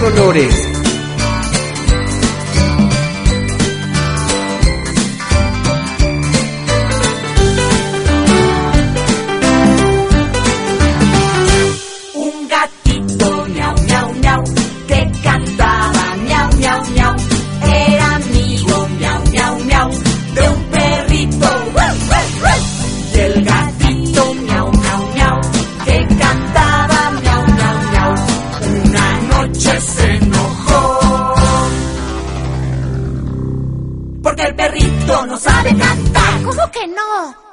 Dolores. Un gatito miau miau miau que cantaba miau miau miau, era amigo miau miau miau de un perrito. Y el gatito miau miau miau que cantaba miau miau miau, una noche se enojó porque el perrito no sabe cantar. ¿Cómo que no?